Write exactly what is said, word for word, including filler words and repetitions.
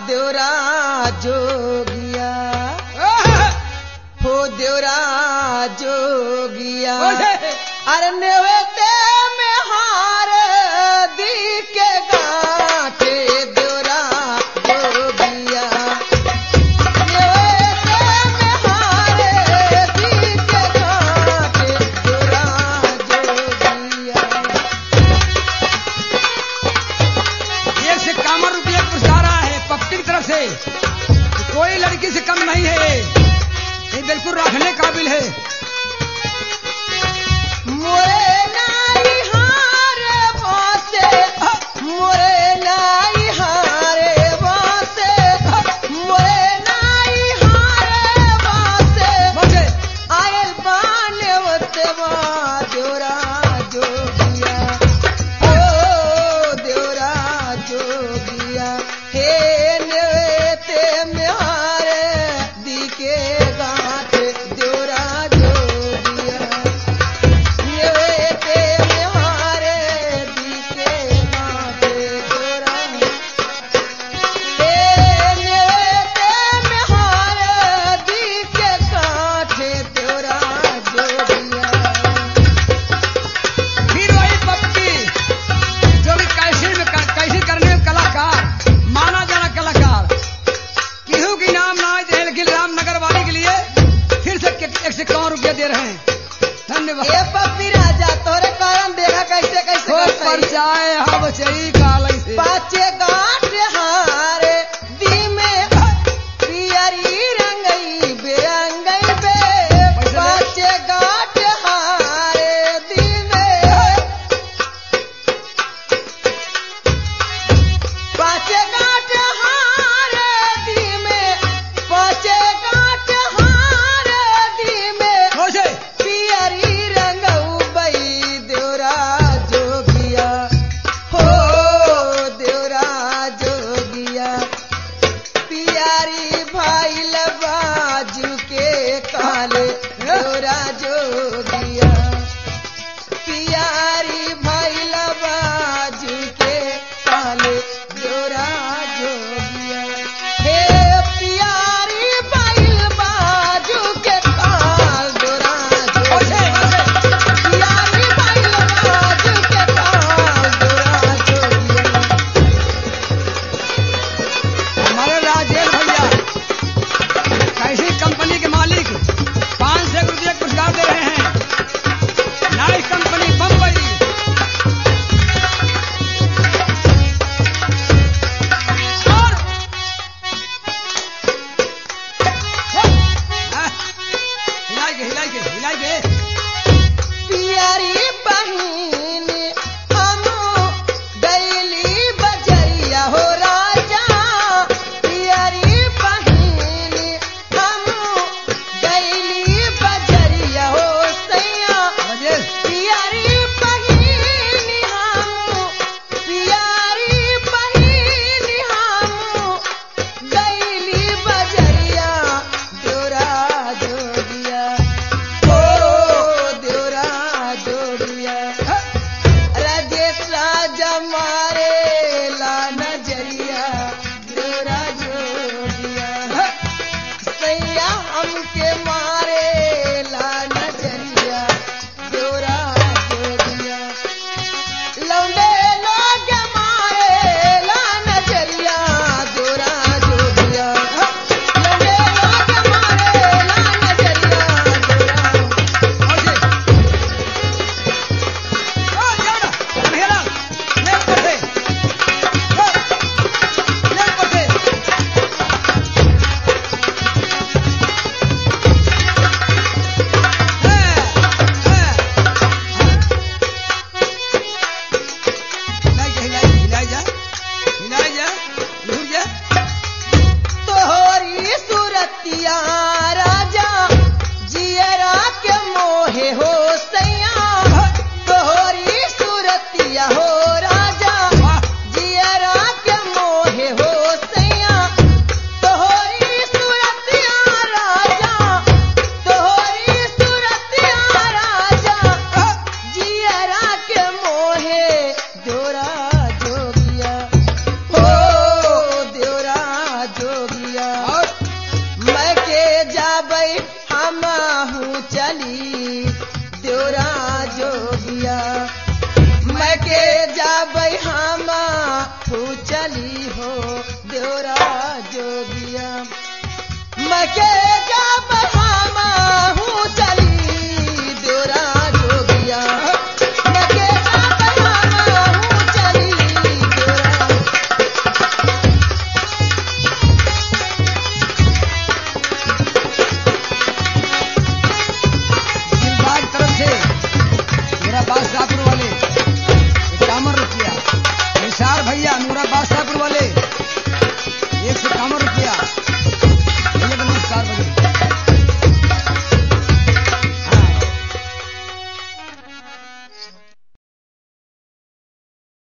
देवरा जोगिया हो देवरा जोगिया अरे नेवते में हार दी के गांठे देवरा जोगिया नेवते में हार दी के गांठे देवरा जोगिया। एक से कामन रुपये पुरस्कार आया है पप्पी की तरफ से। कोई लड़की से कम नहीं है, ये बिल्कुल रखने काबिल है। मोरे नाई हारे बासे मोरे नाई हारे बासे मोरे नाई हारे बासे बचे आयल बाने वते बा देवरा जोगिया ओ देवरा जोगिया हे नेवते में हारे दी के गांठ देवरा जोगिया नेवते में हारे दी के गांठ देवरा हे नेवते में हारे दी के गांठ देवरा जोगिया। फिर वही पप्पी जो भी कैसे में कैसे करने में कलाकार माना जाना कलाकार केहू की नाम ना दे, लेकिन रामनगर वाली के लिए फिर से एक से कौन रुपया दे रहे हैं। धन्यवाद। ए पप्पी राजा तोरे कारण देखा कैसे कैसे हो करता है। परचाए हम चई कालई से पाचे गांठ हारे दी में पियरी रंगई बेरंगई बे पाचे गांठ हारे दी में पाचे गांठ हारे दी में पाचे गांठ हारे दी में हो जाए पियरी रंगऊ बई देवरा जोगिया हो देवरा जोगिया पियारी भाई बाजू के काले देवरा जोगिया पियारी भाई बाजू के काले देवरा जोगिया हे पियारी भाई बाजू के काल देवरा हो जाए हो जाए। पियारी भाई बाजू के काल देवरा जोगिया। हमारे राजेश भैया कैसी कंपनी के मालिक पांच सौ रुपये पुरस्कार दे रहे हैं। Nice company Bombay. और हाँ, हिलाई के हिलाई के हिलाई के पियारी बहिन हम गैली बजरिया हो राजा पियारी बहिन हम गैली बजरिया हो सैया राजेश पियारी बहिन हम पियारी बहिन हम गैली बजरिया देवरा जोगिया ओ देवरा जोगिया राजेश राजा